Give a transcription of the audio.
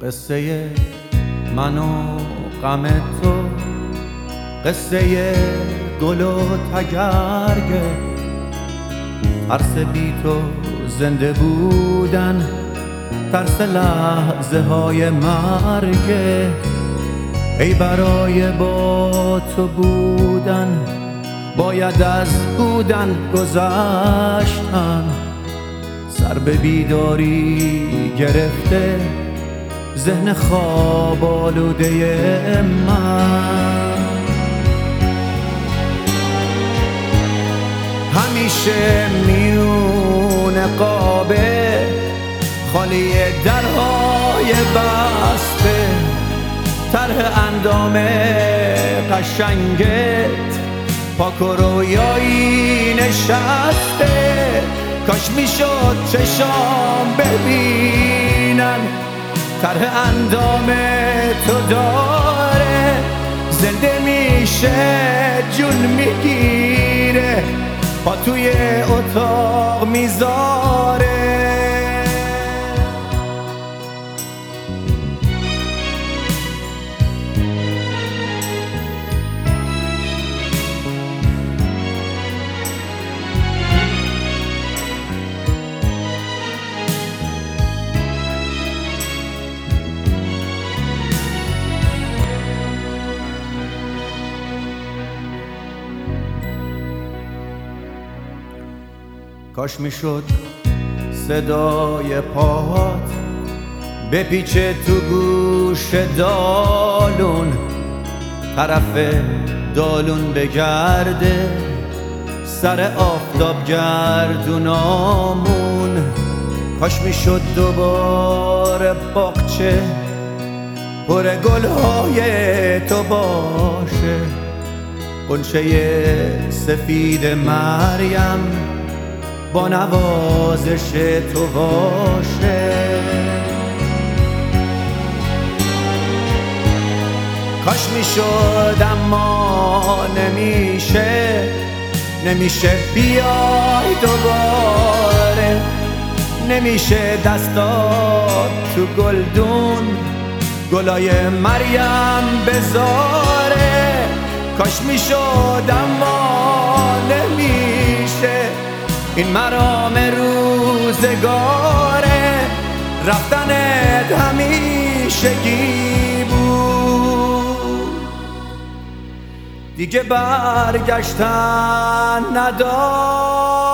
قصه من و غم تو، قصه گل و تگرگه، ترس بی تو زنده بودن، ترس لحظه های مرگه. ای برای با تو بودن باید از بودن گذشتن، سر به بیداری گرفته ذهن خواب آلوده من. همیشه میون قابه خالی درهای بسته، طرح اندام قشنگت پاک و رویایی نشسته. کاش میشد چشام ببینن طرح اندام تو داره، زنده میشه جون میگیره پا توی اتاق میذاره. کاش میشد صدای پاهات بپیچه تو گوش دالون، طرف دالون بگرده سر آفتاب گردونامون. کاش میشد دوباره باغچه پر گلهای تو باشه، غنچه سفید مریم با نوازش تو باشه. کاش میشد اما نمیشه بیای دوباره، نمیشه دستات تو گلدون گلای مریم بذاره. کاش میشد اما نمیشه، این مرام روزگاره، رفتنت همیشگی بود، دیگه برگشتن نداره.